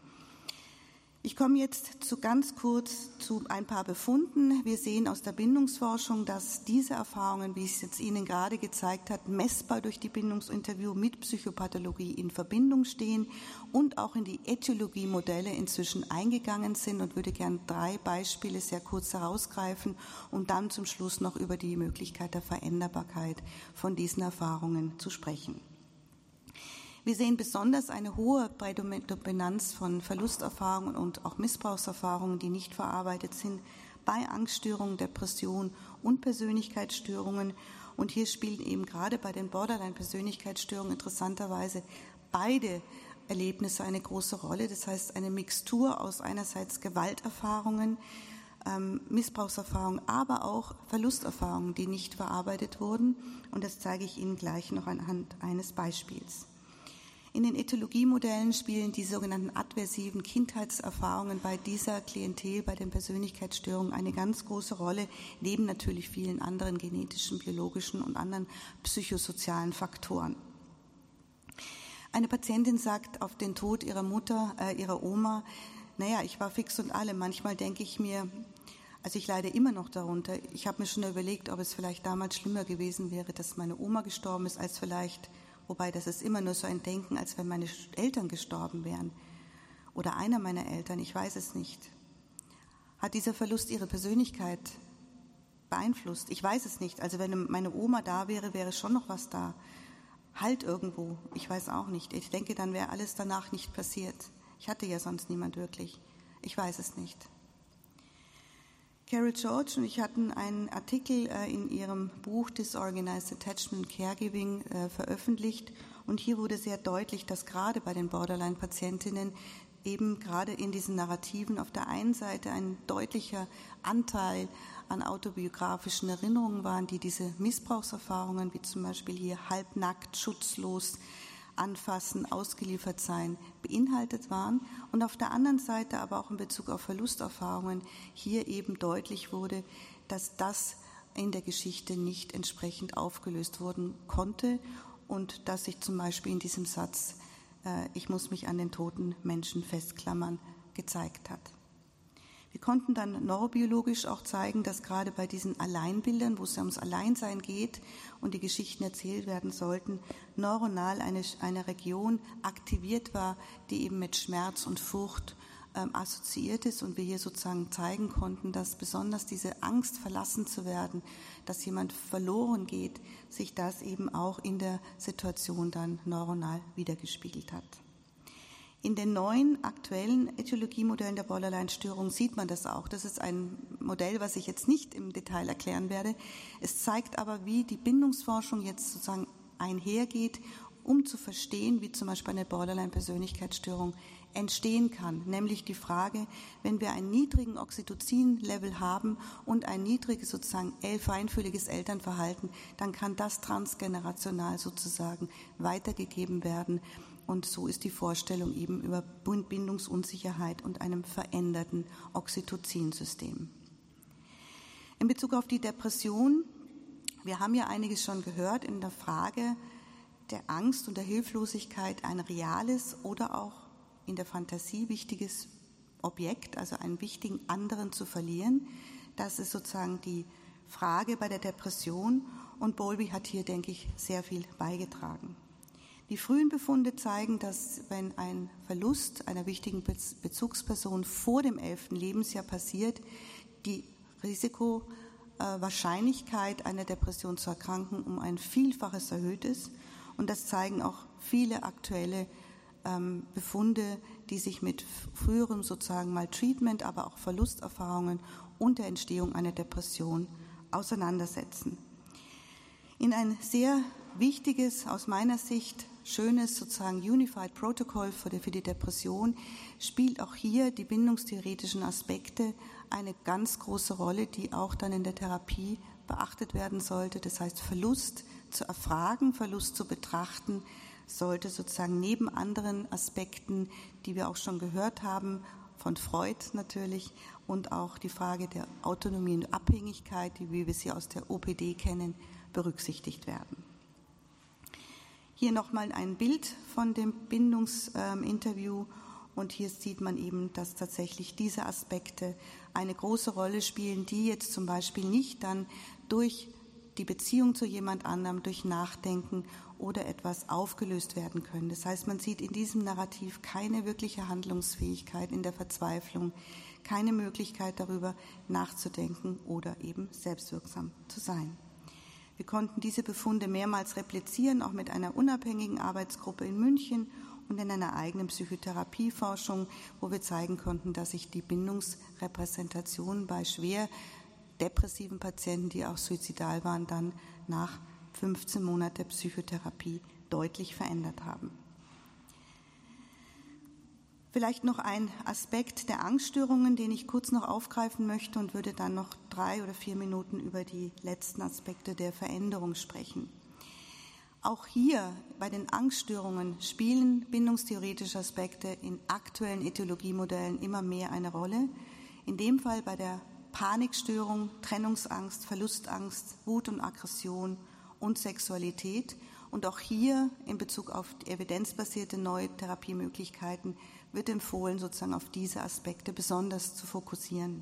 Ich komme jetzt zu ganz kurz zu ein paar Befunden. Wir sehen aus der Bindungsforschung, dass diese Erfahrungen, wie es jetzt Ihnen gerade gezeigt hat, messbar durch die Bindungsinterview mit Psychopathologie in Verbindung stehen und auch in die Ätiologie-Modelle inzwischen eingegangen sind, und würde gern drei Beispiele sehr kurz herausgreifen, um dann zum Schluss noch über die Möglichkeit der Veränderbarkeit von diesen Erfahrungen zu sprechen. Wir sehen besonders eine hohe Prädominanz von Verlusterfahrungen und auch Missbrauchserfahrungen, die nicht verarbeitet sind, bei Angststörungen, Depressionen und Persönlichkeitsstörungen. Und hier spielen eben gerade bei den Borderline-Persönlichkeitsstörungen interessanterweise beide Erlebnisse eine große Rolle. Das heißt, eine Mixtur aus einerseits Gewalterfahrungen, ähm, Missbrauchserfahrungen, aber auch Verlusterfahrungen, die nicht verarbeitet wurden. Und das zeige ich Ihnen gleich noch anhand eines Beispiels. In den Ethologiemodellen spielen die sogenannten adversiven Kindheitserfahrungen bei dieser Klientel, bei den Persönlichkeitsstörungen eine ganz große Rolle, neben natürlich vielen anderen genetischen, biologischen und anderen psychosozialen Faktoren. Eine Patientin sagt auf den Tod ihrer Mutter, äh, ihrer Oma, naja, ich war fix und alle. Manchmal denke ich mir, also ich leide immer noch darunter. Ich habe mir schon überlegt, ob es vielleicht damals schlimmer gewesen wäre, dass meine Oma gestorben ist, als vielleicht, wobei das ist immer nur so ein Denken, als wenn meine Eltern gestorben wären. Oder einer meiner Eltern, ich weiß es nicht. Hat dieser Verlust ihre Persönlichkeit beeinflusst? Ich weiß es nicht. Also wenn meine Oma da wäre, wäre schon noch was da. Halt irgendwo, ich weiß auch nicht. Ich denke, dann wäre alles danach nicht passiert. Ich hatte ja sonst niemand wirklich. Ich weiß es nicht. Carol George und ich hatten einen Artikel äh, in ihrem Buch Disorganized Attachment Caregiving äh, veröffentlicht und hier wurde sehr deutlich, dass gerade bei den Borderline-Patientinnen eben gerade in diesen Narrativen auf der einen Seite ein deutlicher Anteil an autobiografischen Erinnerungen waren, die diese Missbrauchserfahrungen, wie zum Beispiel hier halbnackt, schutzlos, anfassen, ausgeliefert sein, beinhaltet waren und auf der anderen Seite aber auch in Bezug auf Verlusterfahrungen hier eben deutlich wurde, dass das in der Geschichte nicht entsprechend aufgelöst worden konnte und dass sich zum Beispiel in diesem Satz, äh, ich muss mich an den toten Menschen festklammern, gezeigt hat. Wir konnten dann neurobiologisch auch zeigen, dass gerade bei diesen Alleinbildern, wo es ums Alleinsein geht und die Geschichten erzählt werden sollten, neuronal eine, eine Region aktiviert war, die eben mit Schmerz und Furcht ähm, assoziiert ist und wir hier sozusagen zeigen konnten, dass besonders diese Angst, verlassen zu werden, dass jemand verloren geht, sich das eben auch in der Situation dann neuronal wiedergespiegelt hat. In den neuen aktuellen Ethologiemodellen der Borderline-Störung sieht man das auch. Das ist ein Modell, was ich jetzt nicht im Detail erklären werde. Es zeigt aber, wie die Bindungsforschung jetzt sozusagen einhergeht, um zu verstehen, wie zum Beispiel eine Borderline-Persönlichkeitsstörung entstehen kann. Nämlich die Frage, wenn wir einen niedrigen Oxytocin-Level haben und ein niedriges sozusagen feinfühliges Elternverhalten, dann kann das transgenerational sozusagen weitergegeben werden. Und so ist die Vorstellung eben über Bindungsunsicherheit und einem veränderten Oxytocin-System. In Bezug auf die Depression, wir haben ja einiges schon gehört in der Frage der Angst und der Hilflosigkeit, ein reales oder auch in der Fantasie wichtiges Objekt, also einen wichtigen anderen zu verlieren. Das ist sozusagen die Frage bei der Depression und Bowlby hat hier, denke ich, sehr viel beigetragen. Die frühen Befunde zeigen, dass wenn ein Verlust einer wichtigen Bezugsperson vor dem elften Lebensjahr passiert, die Risikowahrscheinlichkeit einer Depression zu erkranken um ein Vielfaches erhöht ist. Und das zeigen auch viele aktuelle ähm, Befunde, die sich mit früherem sozusagen Maltreatment, aber auch Verlusterfahrungen und der Entstehung einer Depression auseinandersetzen. In ein sehr wichtiges, aus meiner Sicht schönes sozusagen Unified Protocol für die, für die Depression spielt auch hier die bindungstheoretischen Aspekte eine ganz große Rolle, die auch dann in der Therapie beachtet werden sollte. Das heißt, Verlust zu erfragen, Verlust zu betrachten, sollte sozusagen neben anderen Aspekten, die wir auch schon gehört haben, von Freud natürlich und auch die Frage der Autonomie und Abhängigkeit, die wie wir sie aus der O P D kennen, berücksichtigt werden. Hier nochmal ein Bild von dem Bindungsinterview und hier sieht man eben, dass tatsächlich diese Aspekte eine große Rolle spielen, die jetzt zum Beispiel nicht dann durch die Beziehung zu jemand anderem, durch Nachdenken oder etwas aufgelöst werden können. Das heißt, man sieht in diesem Narrativ keine wirkliche Handlungsfähigkeit in der Verzweiflung, keine Möglichkeit darüber nachzudenken oder eben selbstwirksam zu sein. Wir konnten diese Befunde mehrmals replizieren, auch mit einer unabhängigen Arbeitsgruppe in München und in einer eigenen Psychotherapieforschung, wo wir zeigen konnten, dass sich die Bindungsrepräsentation bei schwer depressiven Patienten, die auch suizidal waren, dann nach fünfzehn Monaten Psychotherapie deutlich verändert haben. Vielleicht noch ein Aspekt der Angststörungen, den ich kurz noch aufgreifen möchte und würde dann noch drei oder vier Minuten über die letzten Aspekte der Veränderung sprechen. Auch hier bei den Angststörungen spielen bindungstheoretische Aspekte in aktuellen Ethologiemodellen immer mehr eine Rolle. In dem Fall bei der Panikstörung, Trennungsangst, Verlustangst, Wut und Aggression und Sexualität. Und auch hier in Bezug auf evidenzbasierte neue Therapiemöglichkeiten wird empfohlen, sozusagen auf diese Aspekte besonders zu fokussieren.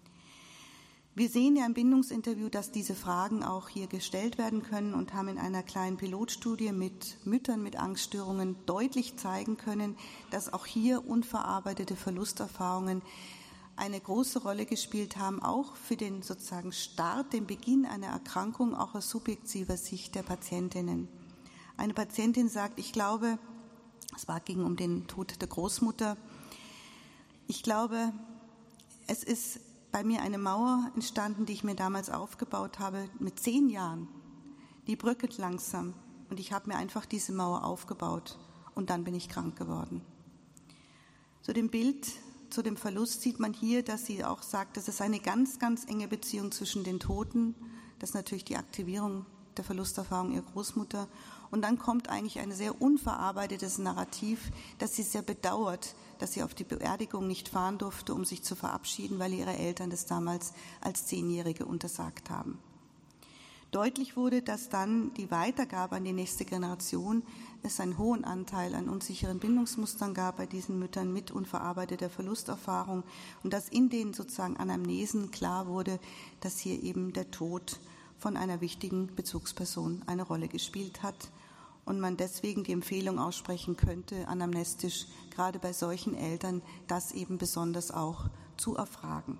Wir sehen ja im Bindungsinterview, dass diese Fragen auch hier gestellt werden können und haben in einer kleinen Pilotstudie mit Müttern mit Angststörungen deutlich zeigen können, dass auch hier unverarbeitete Verlusterfahrungen eine große Rolle gespielt haben, auch für den sozusagen Start, den Beginn einer Erkrankung, auch aus subjektiver Sicht der Patientinnen. Eine Patientin sagt, ich glaube, es war, ging um den Tod der Großmutter, ich glaube, es ist bei mir eine Mauer entstanden, die ich mir damals aufgebaut habe, mit zehn Jahren. Die bröckelt langsam und ich habe mir einfach diese Mauer aufgebaut und dann bin ich krank geworden. Zu dem Bild, zu dem Verlust sieht man hier, dass sie auch sagt, dass es eine ganz, ganz enge Beziehung zwischen den Toten, das ist natürlich die Aktivierung der Verlusterfahrung ihrer Großmutter. Und dann kommt eigentlich ein sehr unverarbeitetes Narrativ, dass sie sehr bedauert, dass sie auf die Beerdigung nicht fahren durfte, um sich zu verabschieden, weil ihre Eltern das damals als Zehnjährige untersagt haben. Deutlich wurde, dass dann die Weitergabe an die nächste Generation es einen hohen Anteil an unsicheren Bindungsmustern gab bei diesen Müttern mit unverarbeiteter Verlusterfahrung und dass in den sozusagen Anamnesen klar wurde, dass hier eben der Tod von einer wichtigen Bezugsperson eine Rolle gespielt hat und man deswegen die Empfehlung aussprechen könnte, anamnestisch gerade bei solchen Eltern das eben besonders auch zu erfragen.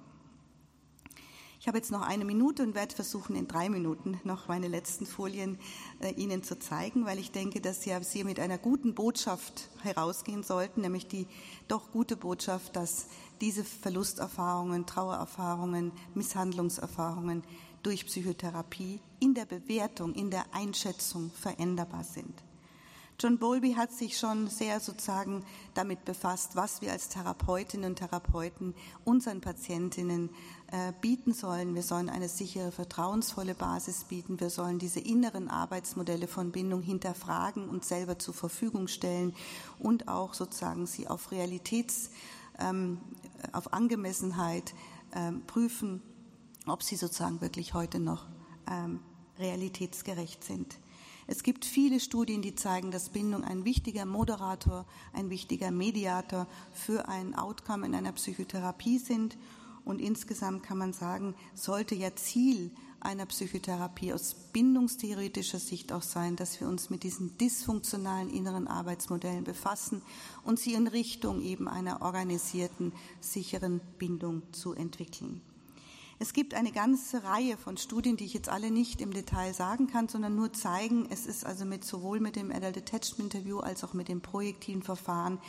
Ich habe jetzt noch eine Minute und werde versuchen, in drei Minuten noch meine letzten Folien äh, Ihnen zu zeigen, weil ich denke, dass Sie, Sie mit einer guten Botschaft herausgehen sollten, nämlich die doch gute Botschaft, dass diese Verlusterfahrungen, Trauererfahrungen, Misshandlungserfahrungen durch Psychotherapie in der Bewertung, in der Einschätzung veränderbar sind. John Bowlby hat sich schon sehr sozusagen damit befasst, was wir als Therapeutinnen und Therapeuten unseren Patientinnen äh, bieten sollen. Wir sollen eine sichere, vertrauensvolle Basis bieten. Wir sollen diese inneren Arbeitsmodelle von Bindung hinterfragen und selber zur Verfügung stellen und auch sozusagen sie auf Realitäts, ähm, auf Angemessenheit ähm, prüfen, ob sie sozusagen wirklich heute noch ähm, realitätsgerecht sind. Es gibt viele Studien, die zeigen, dass Bindung ein wichtiger Moderator, ein wichtiger Mediator für ein Outcome in einer Psychotherapie sind. Und insgesamt kann man sagen, sollte ja Ziel einer Psychotherapie aus bindungstheoretischer Sicht auch sein, dass wir uns mit diesen dysfunktionalen inneren Arbeitsmodellen befassen und sie in Richtung eben einer organisierten, sicheren Bindung zu entwickeln. Es gibt eine ganze Reihe von Studien, die ich jetzt alle nicht im Detail sagen kann, sondern nur zeigen, es ist also mit sowohl mit dem Adult Attachment Interview als auch mit dem projektiven Verfahren,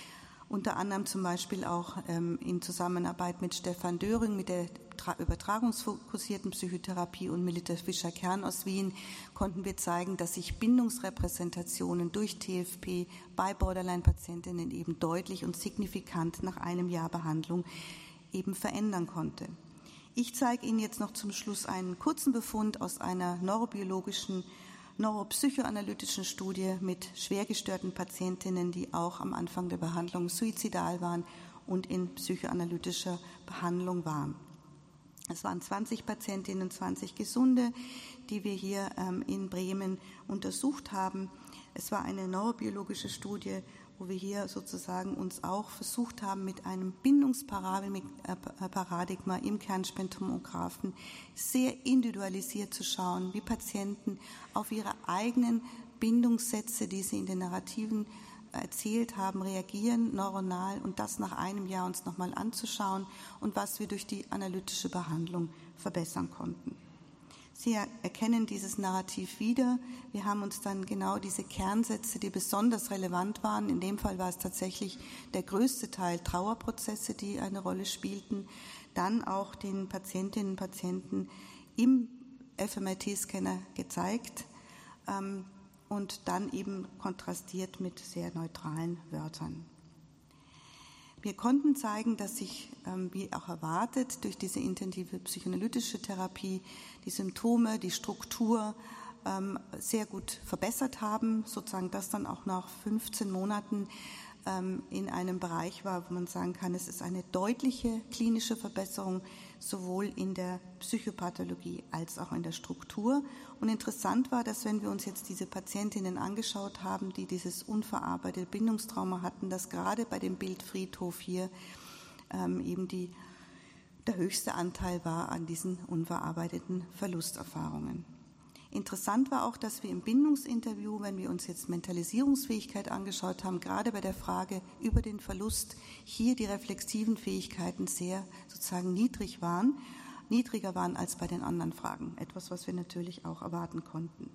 unter anderem zum Beispiel auch ähm, in Zusammenarbeit mit Stefan Döring mit der tra- übertragungsfokussierten Psychotherapie und Melita Fischer-Kern aus Wien, konnten wir zeigen, dass sich Bindungsrepräsentationen durch T F P bei Borderline-Patientinnen eben deutlich und signifikant nach einem Jahr Behandlung eben verändern konnte. Ich zeige Ihnen jetzt noch zum Schluss einen kurzen Befund aus einer neurobiologischen, neuropsychoanalytischen Studie mit schwer gestörten Patientinnen, die auch am Anfang der Behandlung suizidal waren und in psychoanalytischer Behandlung waren. Es waren zwanzig Patientinnen, zwanzig Gesunde, die wir hier ähm, in Bremen untersucht haben. Es war eine neurobiologische Studie, wo wir hier sozusagen uns auch versucht haben, mit einem Bindungsparadigma im Kernspintomographen sehr individualisiert zu schauen, wie Patienten auf ihre eigenen Bindungssätze, die sie in den Narrativen erzählt haben, reagieren, neuronal, und das nach einem Jahr uns nochmal anzuschauen und was wir durch die analytische Behandlung verbessern konnten. Sie erkennen dieses Narrativ wieder. Wir haben uns dann genau diese Kernsätze, die besonders relevant waren, in dem Fall war es tatsächlich der größte Teil Trauerprozesse, die eine Rolle spielten, dann auch den Patientinnen und Patienten im F M R T-Scanner gezeigt ähm, und dann eben kontrastiert mit sehr neutralen Wörtern. Wir konnten zeigen, dass sich, ähm, wie auch erwartet, durch diese intensive psychoanalytische Therapie die Symptome, die Struktur ähm, sehr gut verbessert haben, sozusagen das dann auch nach fünfzehn Monaten ähm, in einem Bereich war, wo man sagen kann, es ist eine deutliche klinische Verbesserung, sowohl in der Psychopathologie als auch in der Struktur. Und interessant war, dass wenn wir uns jetzt diese Patientinnen angeschaut haben, die dieses unverarbeitete Bindungstrauma hatten, dass gerade bei dem Bild Friedhof hier ähm, eben die, der höchste Anteil war an diesen unverarbeiteten Verlusterfahrungen. Interessant war auch, dass wir im Bindungsinterview, wenn wir uns jetzt Mentalisierungsfähigkeit angeschaut haben, gerade bei der Frage über den Verlust, hier die reflexiven Fähigkeiten sehr sozusagen niedrig waren, niedriger waren als bei den anderen Fragen. Etwas, was wir natürlich auch erwarten konnten.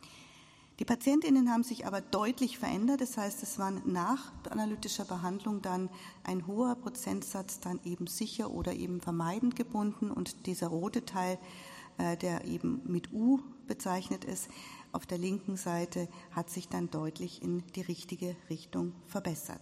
Die Patientinnen haben sich aber deutlich verändert. Das heißt, es waren nach analytischer Behandlung dann ein hoher Prozentsatz dann eben sicher oder eben vermeidend gebunden und dieser rote Teil, der eben mit U bezeichnet ist, auf der linken Seite hat sich dann deutlich in die richtige Richtung verbessert.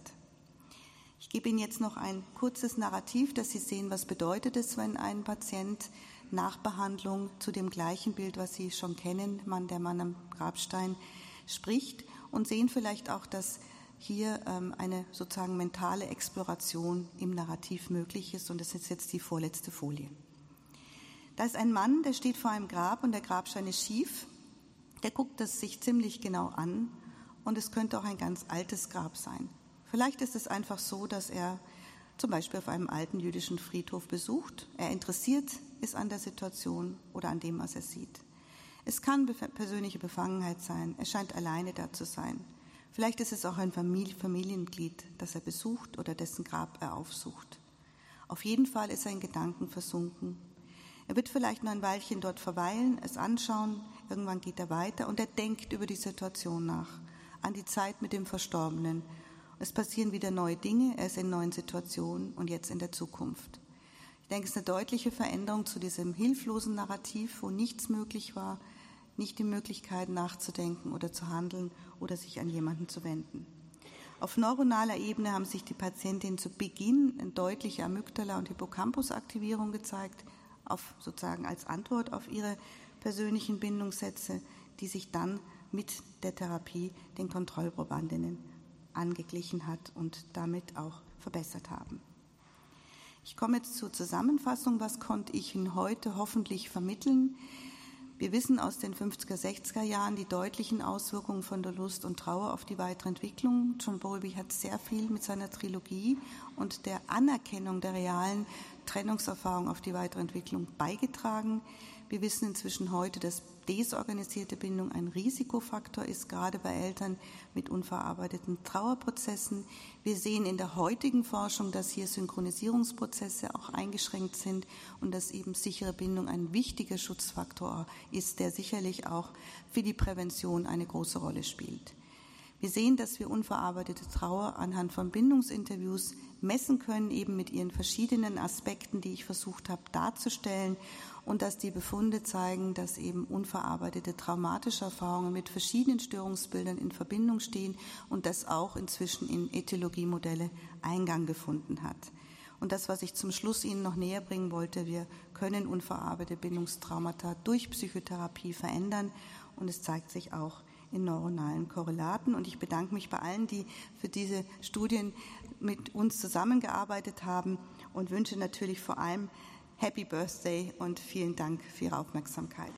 Ich gebe Ihnen jetzt noch ein kurzes Narrativ, dass Sie sehen, was bedeutet es, wenn ein Patient nach Behandlung zu dem gleichen Bild, was Sie schon kennen, Mann, der Mann am Grabstein, spricht und sehen vielleicht auch, dass hier ähm, eine sozusagen mentale Exploration im Narrativ möglich ist und das ist jetzt die vorletzte Folie. Da ist ein Mann, der steht vor einem Grab und der Grabstein ist schief. Der guckt das sich ziemlich genau an und es könnte auch ein ganz altes Grab sein. Vielleicht ist es einfach so, dass er zum Beispiel auf einem alten jüdischen Friedhof besucht. Er interessiert ist an der Situation oder an dem, was er sieht. Es kann persönliche Befangenheit sein. Er scheint alleine da zu sein. Vielleicht ist es auch ein Familienglied, das er besucht oder dessen Grab er aufsucht. Auf jeden Fall ist er in Gedanken versunken. Er wird vielleicht noch ein Weilchen dort verweilen, es anschauen, irgendwann geht er weiter und er denkt über die Situation nach, an die Zeit mit dem Verstorbenen. Es passieren wieder neue Dinge, er ist in neuen Situationen und jetzt in der Zukunft. Ich denke, es ist eine deutliche Veränderung zu diesem hilflosen Narrativ, wo nichts möglich war, nicht die Möglichkeit nachzudenken oder zu handeln oder sich an jemanden zu wenden. Auf neuronaler Ebene haben sich die Patientinnen zu Beginn eine deutliche Amygdala- und Hippocampus-Aktivierung gezeigt, auf, sozusagen als Antwort auf ihre persönlichen Bindungssätze, die sich dann mit der Therapie den Kontrollprobandinnen angeglichen hat und damit auch verbessert haben. Ich komme jetzt zur Zusammenfassung. Was konnte ich Ihnen heute hoffentlich vermitteln? Wir wissen aus den fünfziger, sechziger Jahren die deutlichen Auswirkungen von Verlust und Trauer auf die weitere Entwicklung. John Bowlby hat sehr viel mit seiner Trilogie und der Anerkennung der realen Trennungserfahrung auf die weitere Entwicklung beigetragen. Wir wissen inzwischen heute, dass desorganisierte Bindung ein Risikofaktor ist, gerade bei Eltern mit unverarbeiteten Trauerprozessen. Wir sehen in der heutigen Forschung, dass hier Synchronisierungsprozesse auch eingeschränkt sind und dass eben sichere Bindung ein wichtiger Schutzfaktor ist, der sicherlich auch für die Prävention eine große Rolle spielt. Wir sehen, dass wir unverarbeitete Trauer anhand von Bindungsinterviews messen können, eben mit ihren verschiedenen Aspekten, die ich versucht habe darzustellen, und dass die Befunde zeigen, dass eben unverarbeitete traumatische Erfahrungen mit verschiedenen Störungsbildern in Verbindung stehen und das auch inzwischen in Ätiologiemodelle Eingang gefunden hat. Und das, was ich zum Schluss Ihnen noch näher bringen wollte, wir können unverarbeitete Bindungstraumata durch Psychotherapie verändern und es zeigt sich auch in neuronalen Korrelaten. Und ich bedanke mich bei allen, die für diese Studien mit uns zusammengearbeitet haben und wünsche natürlich vor allem Happy Birthday und vielen Dank für Ihre Aufmerksamkeit.